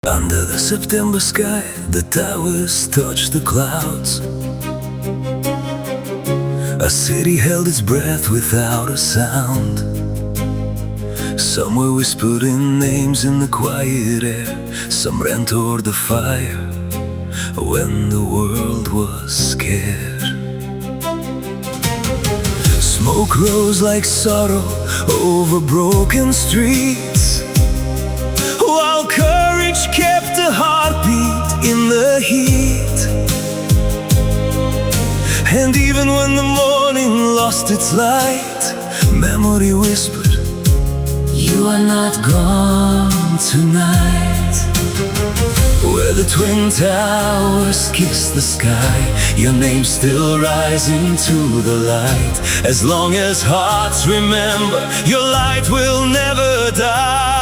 Under the September sky, the towers touched the clouds. A city held its breath without a sound. Some were whispered in names in the quiet air. Some ran toward the fire when the world was scared. Smoke rose like sorrow over broken streets, while courage kept a heartbeat in the heat. And even when the morning lost its light, memory whispered, "You are not gone tonight." Where the twin towers kiss the sky, your name still rising to the light. As long as hearts remember, your light will never die.